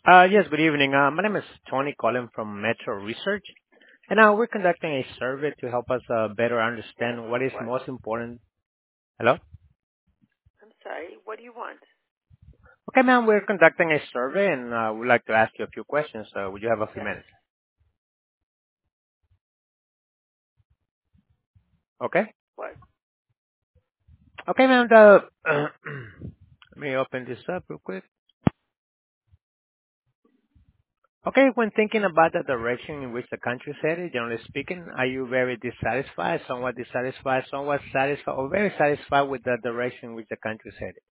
Yes, good evening. My name is Tony calling from Metro Research, and we're conducting a survey to help us better Yes, understand what is what? most important. Hello? I'm sorry. What do you want? Okay, ma'am, we're conducting a survey, and we'd like to ask you a few questions. Would you have a few Yes. minutes? Okay? What? Okay, ma'am, let me open this up real quick. Okay, when thinking about the direction in which the country is headed, generally speaking, are you very dissatisfied, somewhat satisfied, or very satisfied with the direction in which the country is headed?